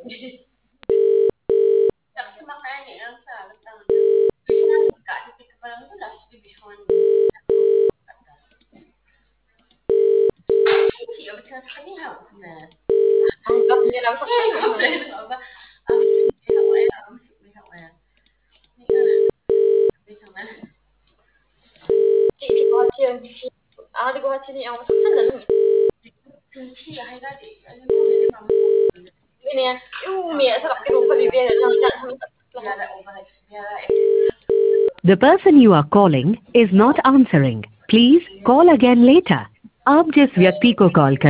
Tak kasi makan ni yang sa datang. Bisa mana buka titik kepala tu dah sudah bisa mana. Cik apa cakap sekali hau sebenarnya. Anggap niya lang sa Eh, kanya. apa apa? Mesti hau ya, mesti hau ya. Ni kan. Bisa mana? Cik ko hachian. Di ko hachian ni ang saksan na lang. 生气还在这个，因为我没办法。 Ini ya, umi sa kapiro pa bibigyan lang dyan sa mga Biara over, biara. The person you are calling is not answering. Please call again later. आप जिस व्यक्ति को कॉल कर